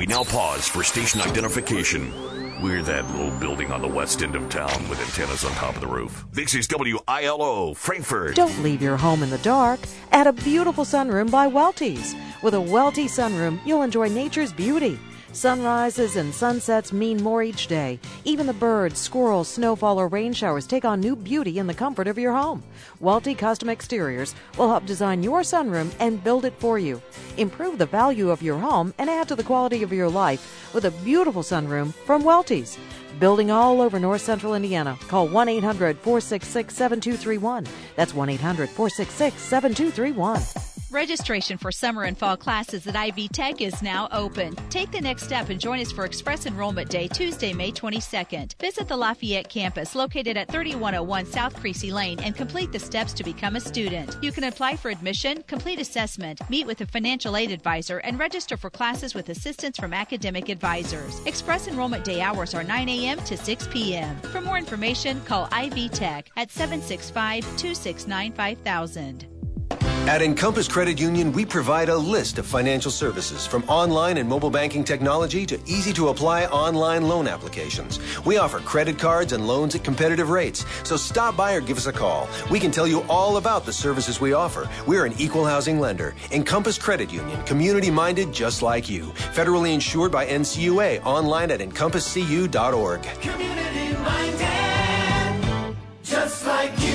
Now pause for station identification. We're that little building on the west end of town with antennas on top of the roof. This is WILO, Frankfurt. Don't leave your home in the dark. Add a beautiful sunroom by Welty's. With a Welty sunroom, you'll enjoy nature's beauty. Sunrises and sunsets mean more each day. Even the birds, squirrels, snowfall, or rain showers take on new beauty in the comfort of your home. Welty Custom Exteriors will help design your sunroom and build it for you. Improve the value of your home and add to the quality of your life with a beautiful sunroom from Welty's. Building all over north central Indiana. Call 1-800-466-7231. That's 1-800-466-7231. Registration for summer and fall classes at Ivy Tech is now open. Take the next step and join us for Express Enrollment Day, Tuesday, May 22nd. Visit the Lafayette campus located at 3101 South Creasy Lane and complete the steps to become a student. You can apply for admission, complete assessment, meet with a financial aid advisor, and register for classes with assistance from academic advisors. Express Enrollment Day hours are 9 a.m. to 6 p.m. For more information, call Ivy Tech at 765-269-5000. At Encompass Credit Union, we provide a list of financial services from online and mobile banking technology to easy-to-apply online loan applications. We offer credit cards and loans at competitive rates, so stop by or give us a call. We can tell you all about the services we offer. We're an equal housing lender. Encompass Credit Union, community-minded just like you. Federally insured by NCUA, online at encompasscu.org. Community-minded, just like you.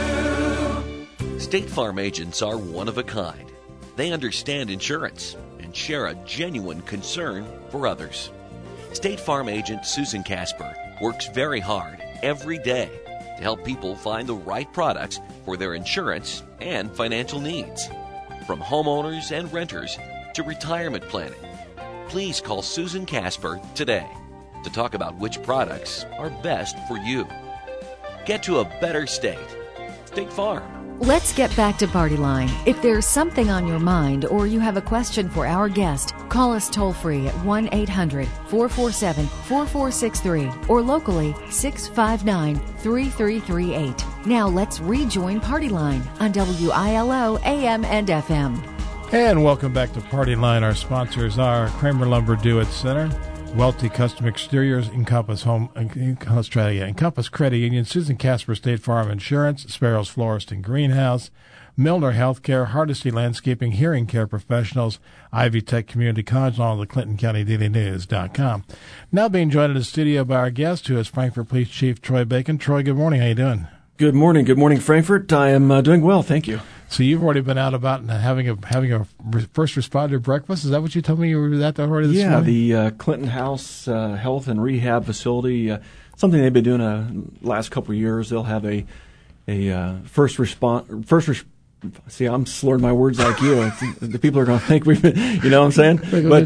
State Farm agents are one of a kind. They understand insurance and share a genuine concern for others. State Farm agent Susan Casper works very hard every day to help people find the right products for their insurance and financial needs. From homeowners and renters to retirement planning. Please call Susan Casper today to talk about which products are best for you. Get to a better state. State Farm. Let's get back to Party Line. If there's something on your mind or you have a question for our guest, call us toll-free at 1-800-447-4463 or locally 659-3338. Now let's rejoin Party Line on WILO AM and FM. And welcome back to Party Line. Our sponsors are Kramer Lumber Do-It Center, Welty Custom Exteriors, Encompass Credit Union, Susan Casper State Farm Insurance, Sparrows Florist and Greenhouse, Milner Healthcare, Hardesty Landscaping, Hearing Care Professionals, Ivy Tech Community College, and all the Clinton County DailyNews.com. Now being joined in the studio by our guest, who is Frankfurt Police Chief Troy Bacon. Troy, good morning. How you doing? Good morning. Good morning, Frankfurt. I am doing well, thank you. So you've already been out about and having a first responder breakfast. Is that what you told me you were at already this morning? Yeah, the Clinton House Health and Rehab Facility, something they've been doing the last couple of years. They'll have a See, I'm slurring my words like you. The people are going to think we've been, you know what I'm saying? But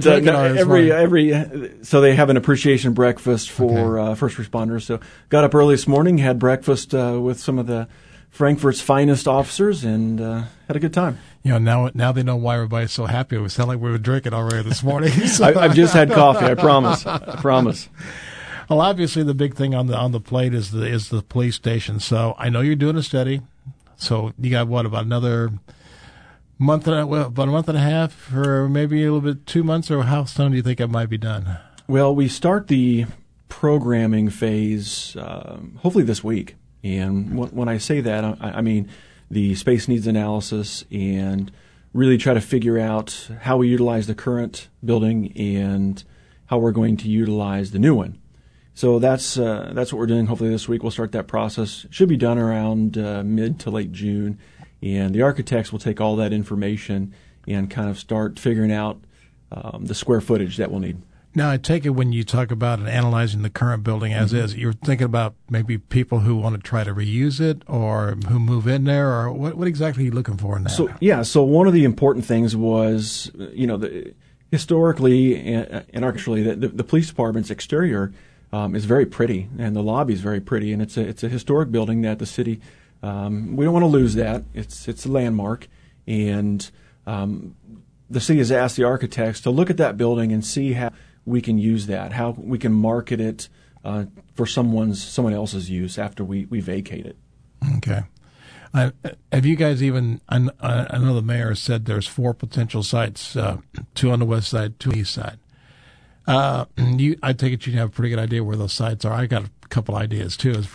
so they have an appreciation breakfast for first responders. So got up early this morning, had breakfast with some of the Frankfurt's finest officers, and had a good time. You know, now they know why everybody's so happy. It sounded like we were drinking already this morning. I've just had coffee. I promise. Well, obviously the big thing on the plate is the police station. So I know you're doing a study. So you got about another month and a half, or maybe a little bit 2 months, or how soon do you think it might be done? Well, we start the programming phase hopefully this week. And when I say that, I mean the space needs analysis and really try to figure out how we utilize the current building and how we're going to utilize the new one. So that's what we're doing. Hopefully this week we'll start that process. Should be done around mid to late June. And the architects will take all that information and kind of start figuring out the square footage that we'll need. Now, I take it when you talk about analyzing the current building as is, you're thinking about maybe people who want to try to reuse it or who move in there, or what exactly are you looking for in that? So one of the important things was, historically and architecturally, the police department's exterior is very pretty, and the lobby is very pretty, and it's a historic building that the city, we don't want to lose that. It's a landmark, and the city has asked the architects to look at that building and see how we can use that, how we can market it for someone else's use after we vacate it. Okay. Have you guys even? I know the mayor said there's 4 potential sites, 2 on the west side, 2 on the east side. I take it you have a pretty good idea where those sites are. I got a couple ideas too. Is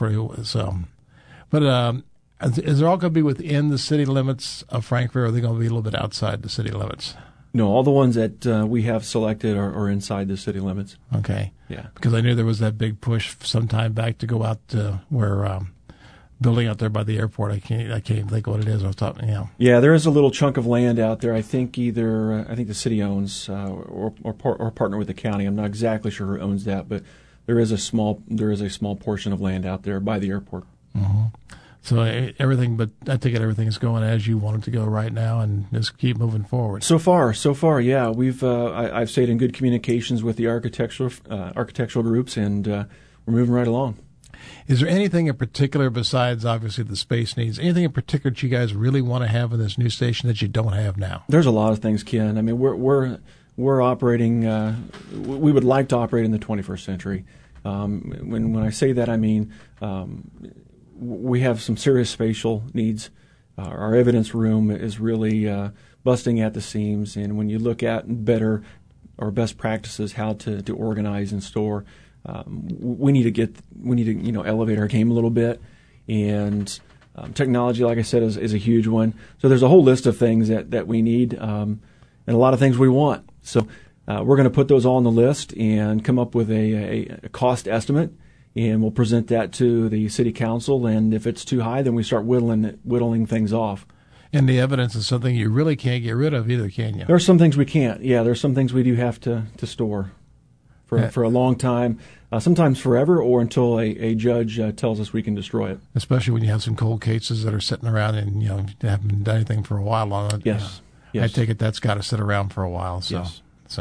there all going to be within the city limits of Frankfort, or are they going to be a little bit outside the city limits? No, all the ones that we have selected are inside the city limits. Okay. Yeah. Because I knew there was that big push some time back to go out to where building out there by the airport. I can't think what it is. Yeah, there is a little chunk of land out there. I think the city owns or partner with the county. I'm not exactly sure who owns that, but there is a small portion of land out there by the airport. Mm-hmm. So I take it everything is going as you want it to go right now, and just keep moving forward. So far, yeah. I've stayed in good communications with the architectural groups, and we're moving right along. Is there anything in particular besides obviously the space needs? Anything in particular that you guys really want to have in this new station that you don't have now? There's a lot of things, Ken. I mean, we're operating. We would like to operate in the 21st century. When I say that, I mean. We have some serious spatial needs. Our evidence room is really busting at the seams, and when you look at better or best practices, how to organize and store, we need to elevate our game a little bit. And technology, like I said, is a huge one. So there's a whole list of things that we need, and a lot of things we want. So we're going to put those all on the list and come up with a cost estimate. And we'll present that to the city council, and if it's too high, then we start whittling things off. And the evidence is something you really can't get rid of either, can you? There are some things we can't. Yeah, there's some things we do have to store for a long time, sometimes forever, or until a judge tells us we can destroy it. Especially when you have some cold cases that are sitting around and haven't done anything for a while on it. Yes. I take it that's got to sit around for a while. Yes.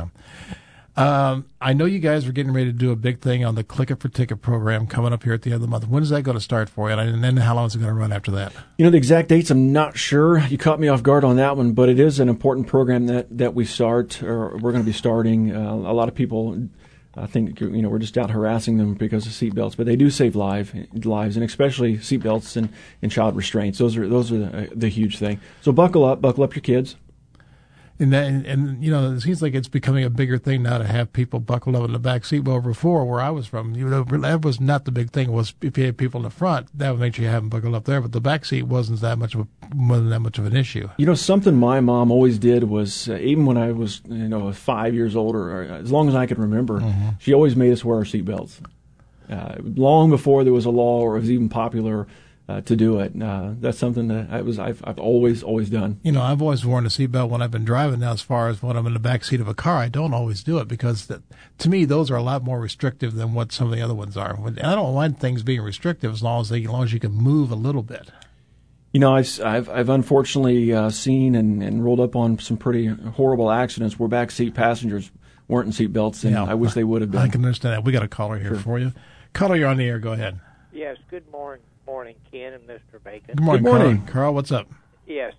I know you guys are getting ready to do a big thing on the Click It for Ticket program coming up here at the end of the month. When is that going to start for you? And then how long is it going to run after that? The exact dates, I'm not sure. You caught me off guard on that one, but it is an important program that we start, or we're going to be starting. A lot of people, I think, we're just out harassing them because of seatbelts, but they do save lives, and especially seatbelts and child restraints. Those are the huge thing. So buckle up your kids. And it seems like it's becoming a bigger thing now to have people buckled up in the back seat. Well, before, where I was from, that was not the big thing. It was if you had people in the front, that would make sure you have them buckled up there. But the back seat wasn't that much of an issue. Something my mom always did was even when I was 5 years old, or as long as I could remember, she always made us wear our seatbelts. Long before there was a law or it was even popular to do it. That's something that I've always done. I've always worn a seatbelt when I've been driving. Now, as far as when I'm in the back seat of a car, I don't always do it because to me those are a lot more restrictive than what some of the other ones are. And I don't mind things being restrictive as long as you can move a little bit. I've unfortunately seen and rolled up on some pretty horrible accidents where backseat passengers weren't in seatbelts, and I wish they would have been. I can understand that. We got a caller here for you. Caller, you're on the air. Go ahead. Yes. Good morning, Ken and Mr. Bacon. Good morning. Carl. What's up? Yes.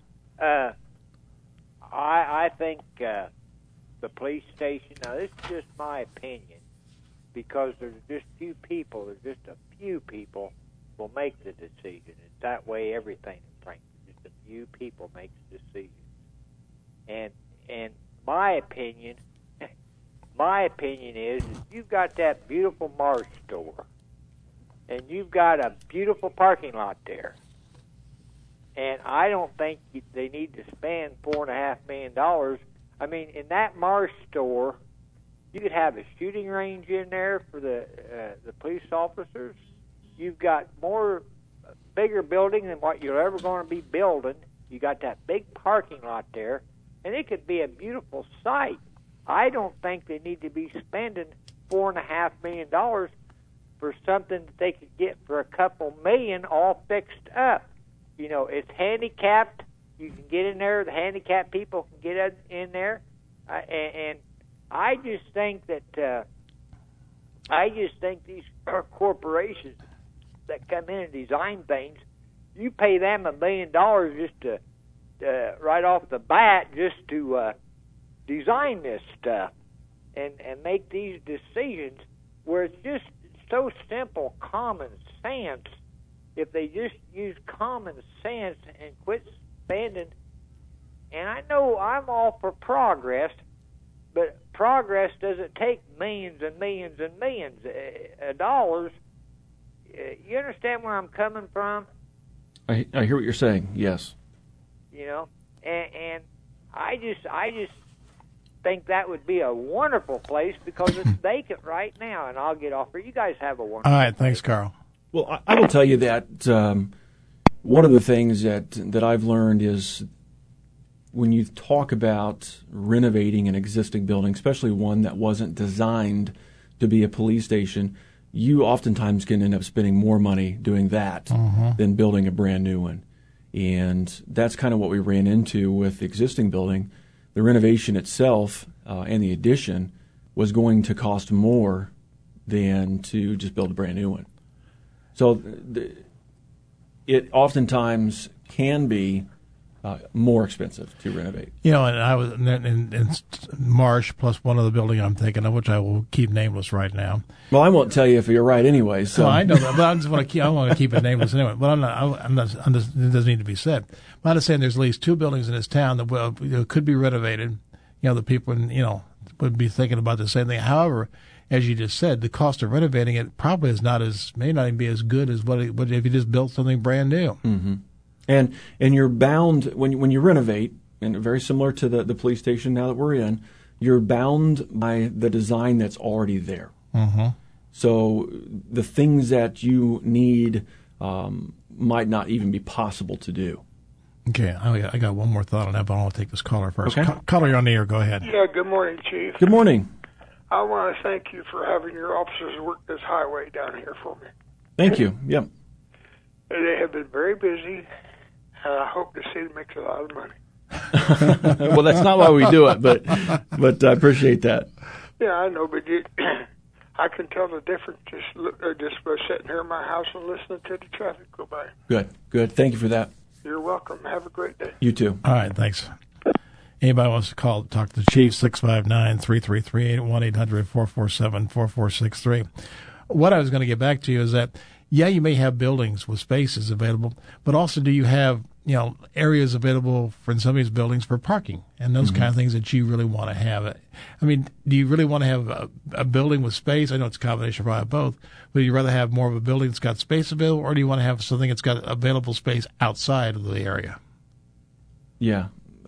I think the police station. Now, this is just my opinion, because there's just a few people will make the decision. It's that way everything in Frankfort. Just a few people make the decision. And my opinion is if you've got that beautiful Mars store, and you've got a beautiful parking lot there, and I don't think they need to spend $4.5 million. I mean, in that Mars store, you could have a shooting range in there for the police officers. You've got bigger building than what you're ever going to be building. You got that big parking lot there, and it could be a beautiful site. I don't think they need to be spending $4.5 million for something that they could get for a couple million all fixed up. It's handicapped. You can get in there. The handicapped people can get in there. And I just think that these corporations that come in and design things, you pay them $1 million just to right off the bat just to design this stuff and make these decisions where it's just so simple, common sense. If they just use common sense and quit spending, and I know I'm all for progress, But progress doesn't take millions and millions and millions of dollars. You understand where I'm coming from? I hear what you're saying. Yes. You know, and I just think that would be a wonderful place because it's vacant right now. And I'll get off here. You guys have a wonderful. All right, thanks, Carl. Well, I will tell you that one of the things that I've learned is when you talk about renovating an existing building, especially one that wasn't designed to be a police station, you oftentimes can end up spending more money doing that than building a brand new one. And that's kind of what we ran into with the existing building. The renovation itself and the addition was going to cost more than to just build a brand new one. So it oftentimes can be more expensive to renovate. You know, and I was in Marsh plus one other building I'm thinking of, which I will keep nameless right now. Well, I won't tell you if you're right anyway. So I know that, but I just want to keep it nameless anyway. But I'm not. It doesn't need to be said. But I'm just saying there's at least 2 buildings in this town that could be renovated. You know, the people would be thinking about the same thing. However, as you just said, the cost of renovating it probably may not even be as good as what if you just built something brand new. Mm-hmm. And you're bound when you renovate, and very similar to the police station now that we're in, you're bound by the design that's already there. Mm-hmm. So the things that you need might not even be possible to do. Okay, I got one more thought on that, but I want to take this caller first. Okay. Caller, you're on the air. Go ahead. Yeah, good morning, Chief. Good morning. I want to thank you for having your officers work this highway down here for me. Thank you. Yep. They have been very busy, and I hope the city makes a lot of money. Well, that's not why we do it, but I appreciate that. Yeah, I know, but I can tell the difference just by sitting here in my house and listening to the traffic go by. Good. Thank you for that. You're welcome. Have a great day. You too. All right, thanks. Anybody wants to call, talk to the Chief, 659-3338, 1-800-447-4463. What I was going to get back to you is that, yeah, you may have buildings with spaces available, but also do you have, areas available in some of these buildings for parking and those kind of things that you really want to have? I mean, do you really want to have a building with space? I know it's a combination of both, but do you rather have more of a building that's got space available, or do you want to have something that's got available space outside of the area? Yeah.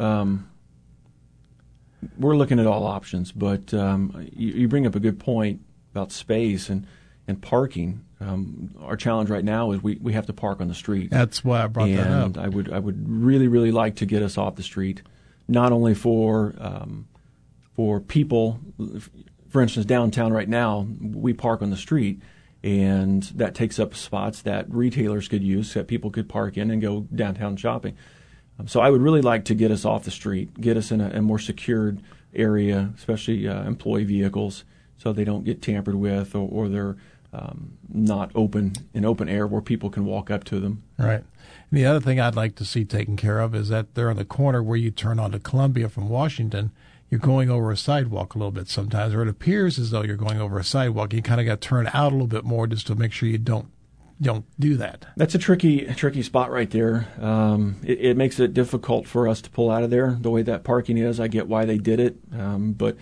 We're looking at all options, but you bring up a good point about space and parking. Our challenge right now is we have to park on the street. That's why I brought that up. And I would really, really like to get us off the street, not only for people. For instance, downtown right now, we park on the street, and that takes up spots that retailers could use, that people could park in and go downtown shopping. So I would really like to get us off the street, get us in a more secured area, especially employee vehicles, so they don't get tampered with or they're not in open air where people can walk up to them. Right. And the other thing I'd like to see taken care of is that they're on the corner where you turn onto Columbia from Washington. You're going over a sidewalk a little bit sometimes, or it appears as though you're going over a sidewalk. You kind of got to turn out a little bit more just to make sure you don't do that. That's a tricky spot right there. It makes it difficult for us to pull out of there the way that parking is. I get why they did it, but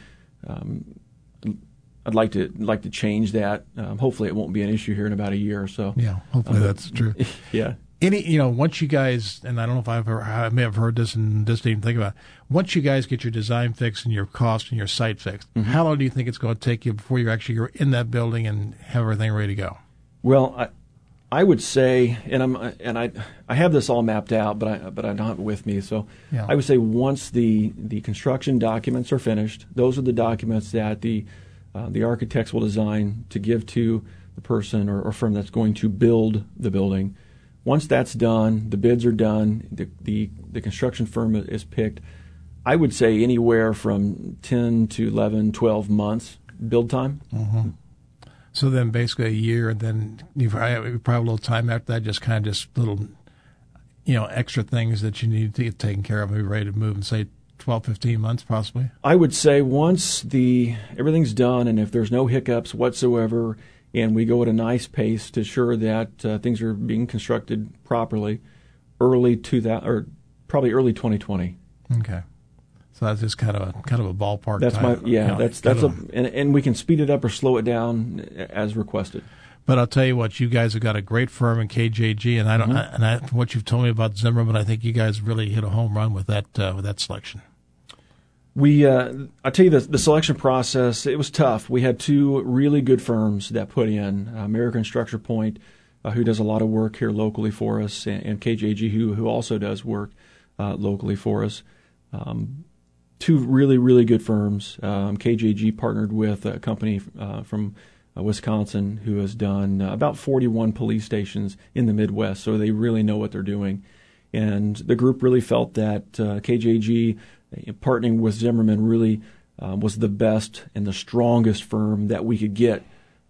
I'd like to change that. Hopefully, it won't be an issue here in about a year or so. Yeah, hopefully that's true. Yeah. Once you guys, and I don't know if I may have heard this and just didn't think about it. Once you guys get your design fixed and your cost and your site fixed, how long do you think it's going to take you before you're in that building and have everything ready to go? Well, I would say, and I have this all mapped out, but I don't have it with me. So yeah. I would say once the construction documents are finished, those are the documents that the architects will design to give to the person or firm that's going to build the building. Once that's done, the bids are done, the construction firm is picked. I would say anywhere from 10 to 11, 12 months build time. Mm-hmm. So then basically a year, and then you probably a little time after that, just little, extra things that you need to get taken care of and be ready to move in, say, 12, 15 months possibly? I would say once everything's done, and if there's no hiccups whatsoever, and we go at a nice pace to ensure that things are being constructed properly, probably early 2020. Okay. That's just kind of a ballpark. That's time. And we can speed it up or slow it down as requested. But I'll tell you what, you guys have got a great firm in KJG, and I don't. What you've told me about Zimmerman, I think you guys really hit a home run with that selection. I'll tell you the selection process, it was tough. We had two really good firms that put in, American Structure Point, who does a lot of work here locally for us, and KJG, who also does work locally for us. Two really, really good firms. KJG partnered with a company from Wisconsin who has done about 41 police stations in the Midwest, so they really know what they're doing. And the group really felt that KJG partnering with Zimmerman really was the best and the strongest firm that we could get,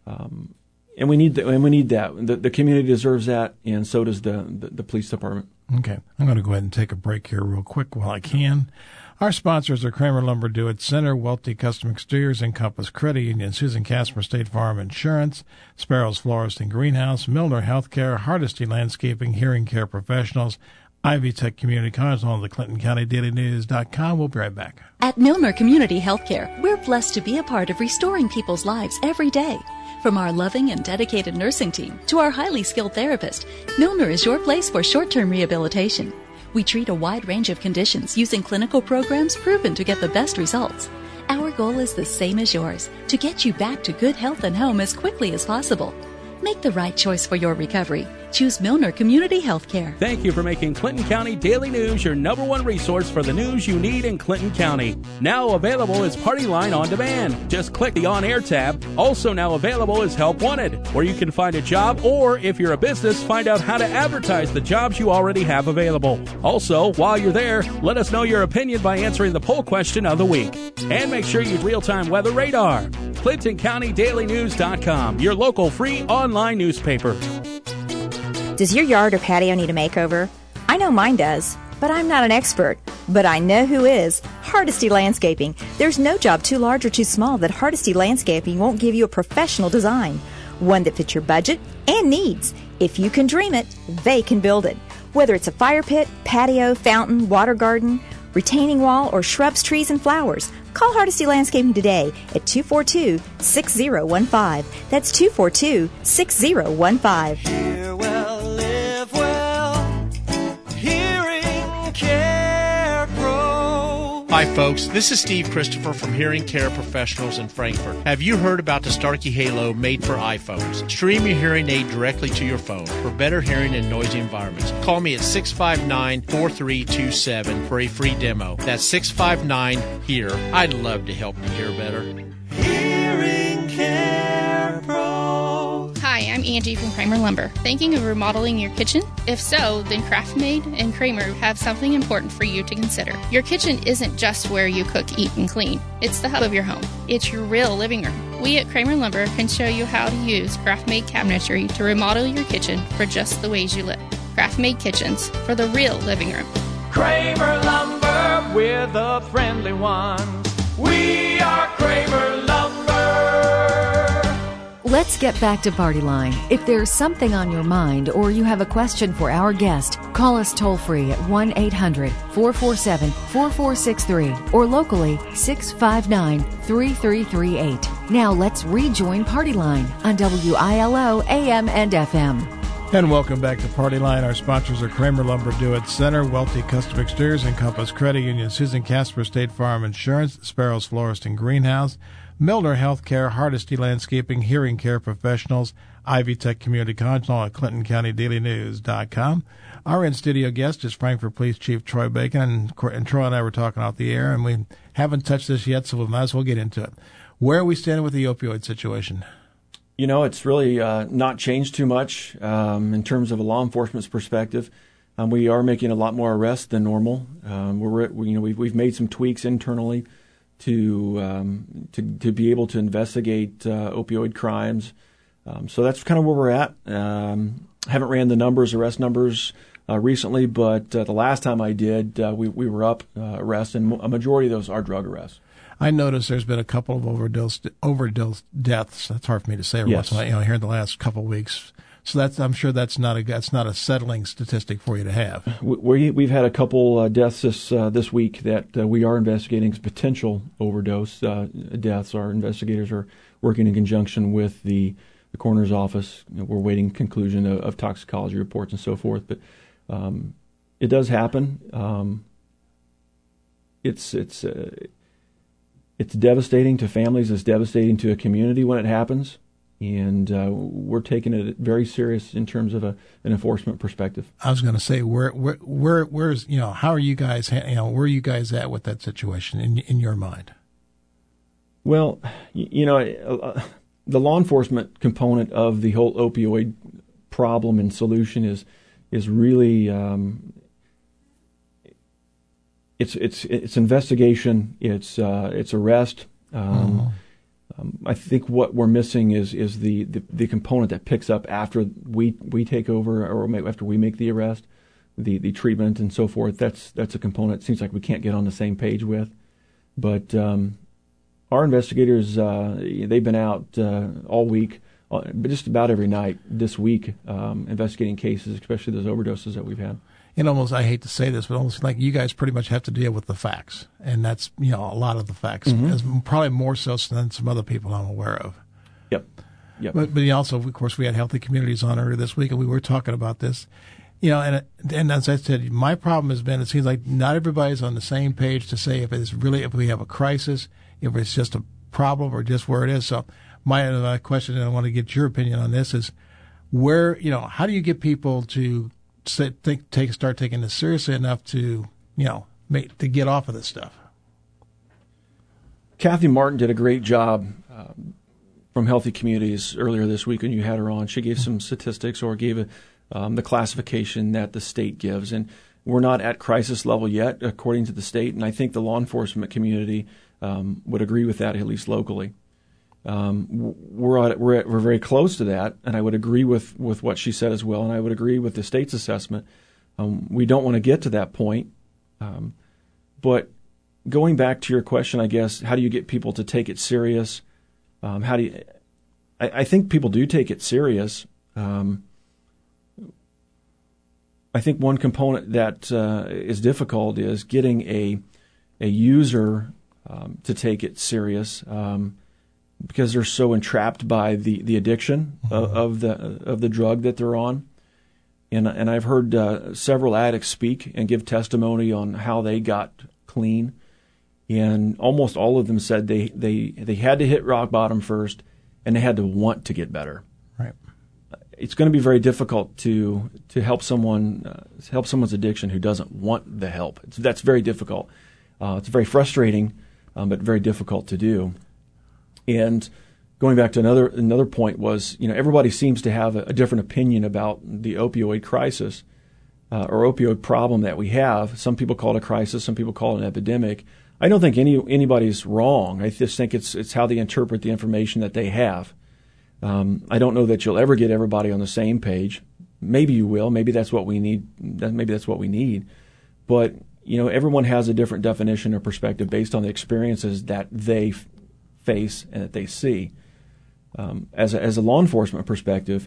and we need that. The community deserves that, and so does the police department. Okay, I'm going to go ahead and take a break here real quick while I can. Our sponsors are Kramer Lumber Do-It Center, Welty Custom Exteriors, Encompass Credit Union, Susan Casper State Farm Insurance, Sparrows Florist and Greenhouse, Milner Healthcare, Hardesty Landscaping, Hearing Care Professionals, Ivy Tech Community College, on the ClintonCountyDailyNews.com. We'll be right back. At Milner Community Healthcare, we're blessed to be a part of restoring people's lives every day. From our loving and dedicated nursing team to our highly skilled therapist, Milner is your place for short-term rehabilitation. We treat a wide range of conditions using clinical programs proven to get the best results. Our goal is the same as yours, to get you back to good health and home as quickly as possible. Make the right choice for your recovery. Choose Milner Community Healthcare. Thank you for making Clinton County Daily News your #1 resource for the news you need in Clinton County. Now available is Party Line On Demand. Just click the On Air tab. Also now available is Help Wanted, where you can find a job, or if you're a business, find out how to advertise the jobs you already have available. Also, while you're there, let us know your opinion by answering the poll question of the week. And make sure you real-time weather radar. ClintonCountyDailyNews.com, your local free online newspaper. Does your yard or patio need a makeover? I know mine does, but I'm not an expert. But I know who is. Hardesty Landscaping. There's no job too large or too small that Hardesty Landscaping won't give you a professional design. One that fits your budget and needs. If you can dream it, they can build it. Whether it's a fire pit, patio, fountain, water garden, retaining wall, or shrubs, trees, and flowers, call Hardesty Landscaping today at 242-6015. That's 242-6015. Hear well, live well. Hearing Care Pro. Hi, folks. This is Steve Christopher from Hearing Care Professionals in Frankfort. Have you heard about the Starkey Halo made for iPhones? Stream your hearing aid directly to your phone for better hearing in noisy environments. Call me at 659-4327 for a free demo. That's 659-HEAR. I'd love to help you hear better. Hearing Care Pro. Hi, I'm Angie from Kramer Lumber. Thinking of remodeling your kitchen? If so, then Craftmade and Kramer have something important for you to consider. Your kitchen isn't just where you cook, eat, and clean. It's the hub of your home. It's your real living room. We at Kramer Lumber can show you how to use Craftmade cabinetry to remodel your kitchen for just the ways you live. Craftmade kitchens for the real living room. Kramer Lumber, we're the friendly ones. We are Kramer Lumber. Let's get back to Party Line. If there's something on your mind or you have a question for our guest, call us toll-free at 1-800-447-4463 or locally 659-3338. Now let's rejoin Party Line on WILO AM and FM. And welcome back to Party Line. Our sponsors are Kramer Lumber Do-It Center, Welty Custom Exteriors, Encompass Credit Union, Susan Casper State Farm Insurance, Sparrows Florist and Greenhouse, Milner Healthcare, Hardesty Landscaping, Hearing Care Professionals, Ivy Tech Community College, at ClintonCountyDailyNews.com. Our in-studio guest is Frankfort Police Chief Troy Bacon, and Troy and I were talking off the air, and we haven't touched this yet, so we might as well get into it. Where are we standing with the opioid situation? You know, it's really not changed too much in terms of a law enforcement's perspective. We are making a lot more arrests than normal. We've made some tweaks internally to be able to investigate opioid crimes. So that's kind of where we're at. Haven't ran the arrest numbers recently, but the last time I did, we were up arrests, and a majority of those are drug arrests. I noticed there's been a couple of overdose deaths. That's hard for me to say. Yes. Here in the last couple of weeks So I'm sure that's not a settling statistic for you to have. We've had a couple deaths this week that we are investigating as potential overdose deaths. Our investigators are working in conjunction with the coroner's office. We're waiting conclusion of toxicology reports and so forth. But it does happen. It's devastating to families. It's devastating to a community when it happens. And we're taking it very serious in terms of an enforcement perspective. I was going to say, where's how are you guys where are you guys at with that situation in your mind? Well, the law enforcement component of the whole opioid problem and solution is really it's investigation, it's arrest. I think what we're missing is the component that picks up after we take over or after we make the arrest, the treatment and so forth. That's a component it seems like we can't get on the same page with. But our investigators, they've been out all week, just about every night this week, investigating cases, especially those overdoses that we've had. And almost, I hate to say this, but almost like you guys pretty much have to deal with the facts. And that's, a lot of the facts. Mm-hmm. Probably more so than some other people I'm aware of. Yep. But also, of course, we had Healthy Communities on earlier this week, and we were talking about this. And as I said, my problem has been, it seems like not everybody's on the same page to say if we have a crisis, if it's just a problem or just where it is. So my question, and I want to get your opinion on this, is how do you get people to start taking this seriously enough to to get off of this stuff? Kathy Martin did a great job from Healthy Communities earlier this week when you had her on. She gave some statistics or gave the classification that the state gives, and we're not at crisis level yet according to the state, and I think the law enforcement community would agree with that, at least locally. We're very close to that, and I would agree with what she said as well, and I would agree with the state's assessment. We don't want to get to that point, but going back to your question, I guess, how do you get people to take it serious? I think people do take it serious. I think one component that is difficult is getting a user to take it serious. Because they're so entrapped by the addiction of the drug that they're on, and I've heard several addicts speak and give testimony on how they got clean, and almost all of them said they had to hit rock bottom first, and they had to want to get better. Right. It's going to be very difficult to help someone's addiction who doesn't want the help. That's very difficult. It's very frustrating, but very difficult to do. And going back to another point was, everybody seems to have a different opinion about the opioid crisis or opioid problem that we have. Some people call it a crisis. Some people call it an epidemic. I don't think anybody's wrong. I just think it's how they interpret the information that they have. I don't know that you'll ever get everybody on the same page. Maybe you will. Maybe that's what we need. Maybe that's what we need. But everyone has a different definition or perspective based on the experiences that they face and that they see. As a law enforcement perspective,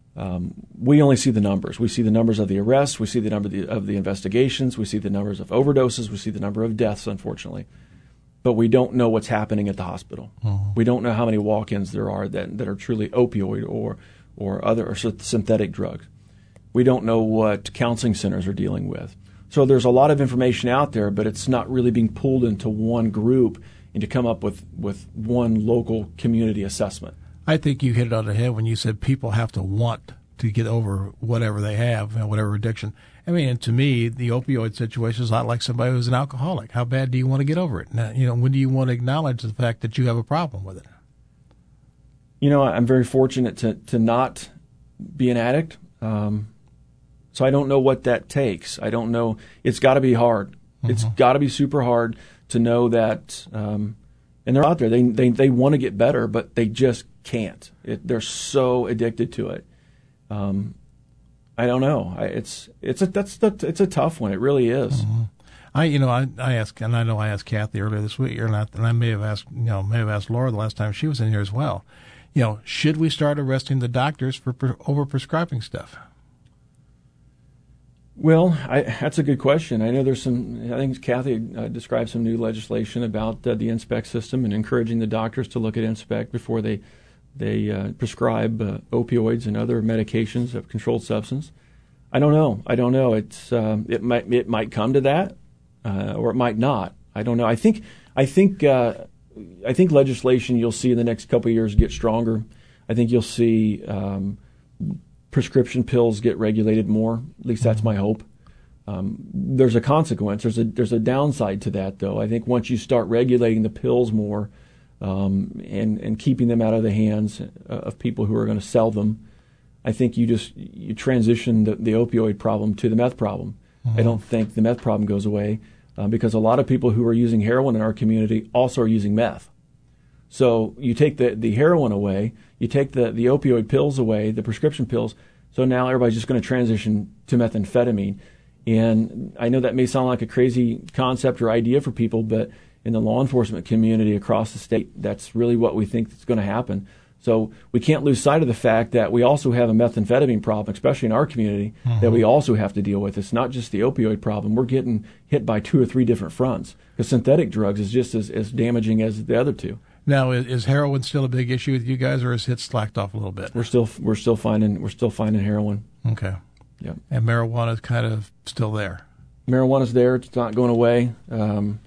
we only see the numbers. We see the numbers of the arrests. We see the number of the investigations. We see the numbers of overdoses. We see the number of deaths, unfortunately. But we don't know what's happening at the hospital. Mm-hmm. We don't know how many walk-ins there are that are truly opioid or other synthetic drugs. We don't know what counseling centers are dealing with. So there's a lot of information out there, but it's not really being pulled into one group and to come up with one local community assessment. I think you hit it on the head when you said people have to want to get over whatever they have, whatever addiction. I mean, and to me, the opioid situation is a lot like somebody who's an alcoholic. How bad do you want to get over it? Now, when do you want to acknowledge the fact that you have a problem with it? I'm very fortunate to not be an addict. So I don't know what that takes. I don't know. It's got to be hard. Mm-hmm. It's got to be super hard to know that, and they're out there. They want to get better, but they just can't. They're so addicted to it. I don't know. It's a tough one. It really is. Mm-hmm. I asked, and I know I asked Kathy earlier this week, and I may have asked Laura the last time she was in here as well. should we start arresting the doctors for over-prescribing stuff? Well, that's a good question. I know there's I think Kathy described some new legislation about the Inspect system and encouraging the doctors to look at Inspect before they prescribe opioids and other medications of controlled substance. I don't know. It might come to that, or it might not. I don't know. I think legislation you'll see in the next couple of years get stronger. I think you'll see prescription pills get regulated more. At least that's my hope. There's a consequence. There's a downside to that, though. I think once you start regulating the pills more and keeping them out of the hands of people who are going to sell them, I think you transition the opioid problem to the meth problem. I don't think the meth problem goes away because a lot of people who are using heroin in our community also are using meth. So you take the heroin away, you take the opioid pills away, the prescription pills, so now everybody's just going to transition to methamphetamine. And I know that may sound like a crazy concept or idea for people, but in the law enforcement community across the state, that's really what we think is going to happen. So we can't lose sight of the fact that we also have a methamphetamine problem, especially in our community, that we also have to deal with. It's not just the opioid problem. We're getting hit by 2 or 3 different fronts because synthetic drugs is just as damaging as the other two. Now, is heroin still a big issue with you guys, or has it slacked off a little bit? We're still finding heroin. Okay. Yep. And marijuana is kind of still there. Marijuana's there. It's not going away. And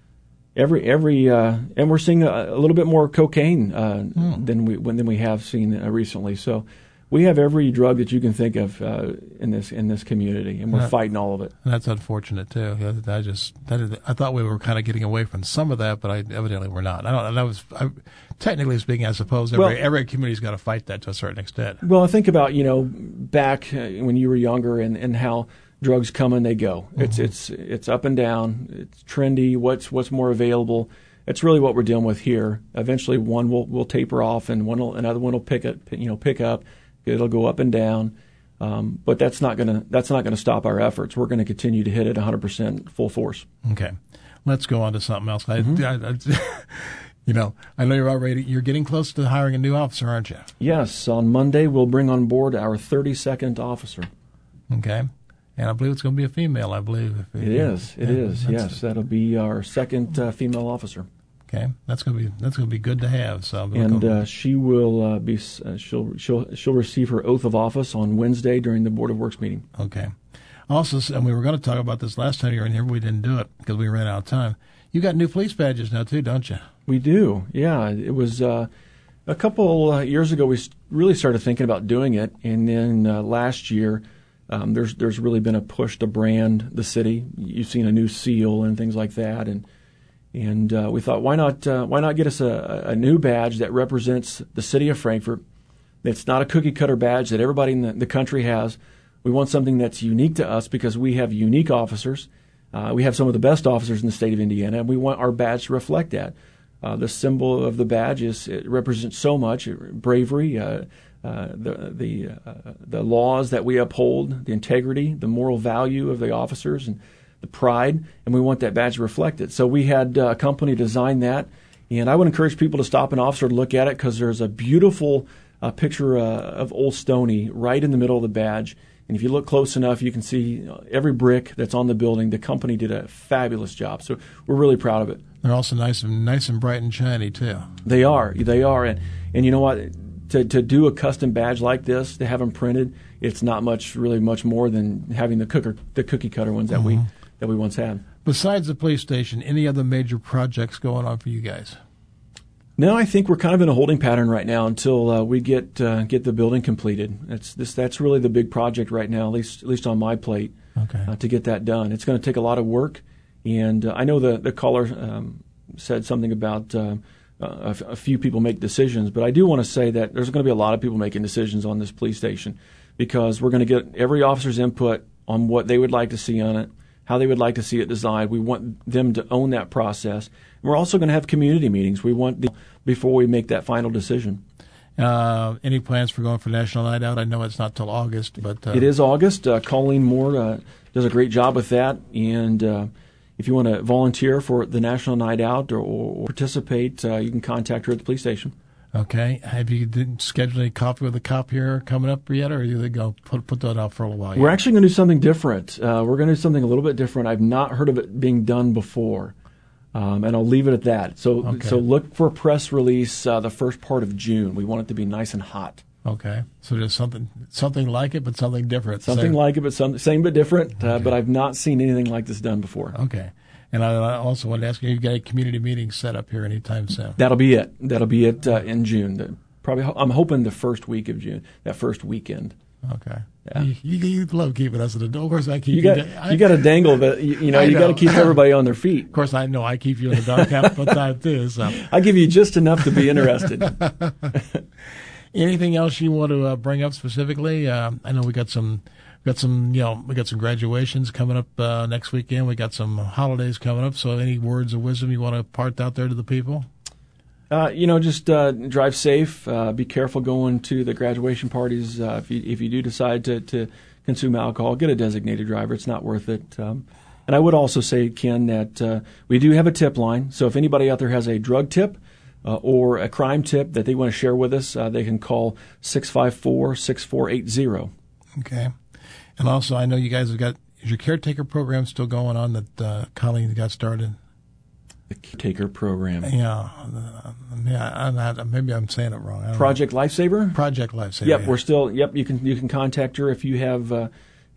we're seeing a little bit more cocaine than we have seen recently. So we have every drug that you can think of in this community, and we're fighting all of it. And that's unfortunate too. I thought we were kind of getting away from some of that, but evidently we're not. Technically speaking, I suppose every community's got to fight that to a certain extent. Well, I think about back when you were younger and how drugs come and they go. It's up and down. It's trendy. What's more available? It's really what we're dealing with here. Eventually, one will taper off, and another one will pick up. It'll go up and down. But that's not gonna stop our efforts. We're going to continue to hit it 100% full force. Okay, let's go on to something else. I know you're getting close to hiring a new officer, aren't you? Yes, on Monday we'll bring on board our 32nd officer. Okay. And I believe it's going to be a female, I believe. It is. Yes, that'll be our second female officer. Okay, that's going to be good to have. So she will she'll receive her oath of office on Wednesday during the Board of Works meeting. Okay. Also, and we were going to talk about this last time you were in here, but we didn't do it because we ran out of time. You got new police badges now too, don't you? We do. Yeah, it was a couple years ago we really started thinking about doing it, and then last year. There's really been a push to brand the city. You've seen a new seal and things like that, and we thought why not get us a new badge that represents the city of Frankfort. It's not a cookie cutter badge that everybody in the country has. We want something that's unique to us because we have unique officers. We have some of the best officers in the state of Indiana, and we want our badge to reflect that. The symbol of the badge it represents so much bravery. The laws that we uphold, the integrity, the moral value of the officers, and the pride, and we want that badge to reflect it. So we had a company design that, and I would encourage people to stop an officer to look at it because there's a beautiful picture of Old Stony right in the middle of the badge. And if you look close enough, you can see every brick that's on the building. The company did a fabulous job, so we're really proud of it. They're also nice and bright and shiny too. They are, and you know what? To do a custom badge like this, to have them printed, it's not much more than having the cookie cutter ones that we once had. Besides the police station, any other major projects going on for you guys? No, I think we're kind of in a holding pattern right now until we get the building completed. That's really the big project right now, at least on my plate. Okay. To get that done, it's going to take a lot of work, and I know the caller said something about. A few people make decisions, but I do want to say that there's going to be a lot of people making decisions on this police station because we're going to get every officer's input on what they would like to see on it, how they would like to see it designed. We want them to own that process. And we're also going to have community meetings. We want before we make that final decision. Any plans for going for National Night Out? I know it's not till August, but it is August. Colleen Moore does a great job with that, and if you want to volunteer for the National Night Out or participate, you can contact her at the police station. Okay. Have you scheduled any Coffee with a Cop here coming up yet, or are you going to put that out for a little while? We're actually going to do something different. We're going to do something a little bit different. I've not heard of it being done before, and I'll leave it at that. So look for a press release the first part of June. We want it to be nice and hot. Okay. So just something like it, but something different. Something like it, but same but different. Okay. But I've not seen anything like this done before. Okay. And I also wanted to ask you, you've got a community meeting set up here anytime soon? That'll be it. In June. I'm hoping the first week of June, that first weekend. Okay. Yeah. You love keeping us in the door. Of course, I keep you got to dangle, but you got to keep everybody on their feet. Of course, I know I keep you in the dark half the time too. So I give you just enough to be interested. Anything else you want to bring up specifically? I know we got some graduations coming up next weekend. We got some holidays coming up. So any words of wisdom you want to impart out there to the people? Just drive safe. Be careful going to the graduation parties. If you do decide to consume alcohol, get a designated driver. It's not worth it. And I would also say, Ken, that we do have a tip line. So if anybody out there has a drug tip or a crime tip that they want to share with us, they can call 654-6480. Okay. And also, I know you guys is your caretaker program still going on that Colleen got started? The caretaker program. Yeah. Maybe I'm saying it wrong. Project Lifesaver? Project Lifesaver. Yep, we're still. Yep, you can contact her if you have a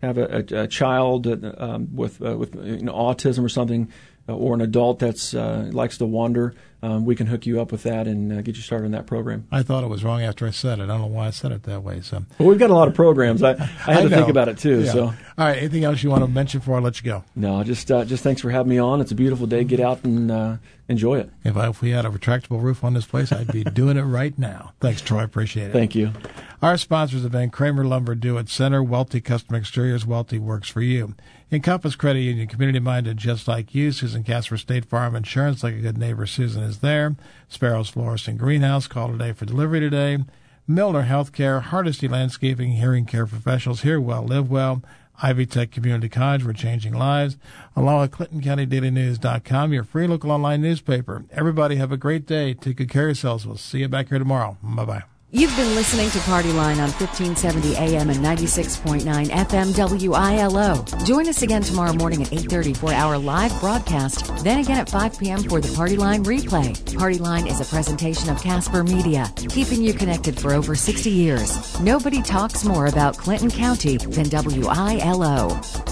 child with autism or something, or an adult that's likes to wander. We can hook you up with that and get you started on that program. I thought it was wrong after I said it. I don't know why I said it that way. So, well, we've got a lot of programs. I had to think about it too. Yeah. So, all right. Anything else you want to mention before I let you go? No, just thanks for having me on. It's a beautiful day. Get out and enjoy it. If we had a retractable roof on this place, I'd be doing it right now. Thanks, Troy. Appreciate it. Thank you. Our sponsors have been Kramer Lumber Do It Center, Welty Custom Exteriors, Welty Works for You. Encompass Credit Union, community-minded just like you. Susan Casper, State Farm Insurance, like a good neighbor, Susan is there. Sparrows Florist and Greenhouse, call today for delivery today. Milner Healthcare, Hardesty Landscaping, Hearing Care Professionals, Hear Well, Live Well. Ivy Tech Community College, we're changing lives. Along with ClintonCountyDailyNews.com, your free local online newspaper. Everybody have a great day. Take good care of yourselves. We'll see you back here tomorrow. Bye-bye. You've been listening to Party Line on 1570 AM and 96.9 FM WILO. Join us again tomorrow morning at 8:30 for our live broadcast. Then again at 5 p.m. for the Party Line replay. Party Line is a presentation of Casper Media, keeping you connected for over 60 years. Nobody talks more about Clinton County than WILO.